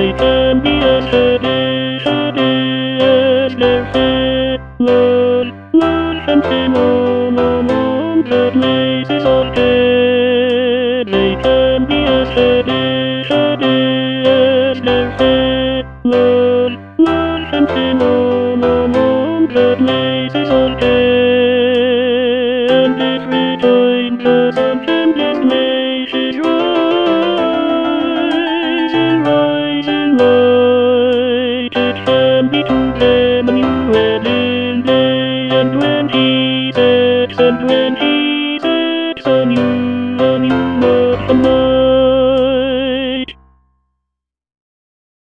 they can be as steady as their head. Lord, something on that makes it all dead. They can be as steady as their head. Lord, something on that makes it all dead. And if we join the something that makes it rising light, it can be to them a new and in day, and 26 and 20.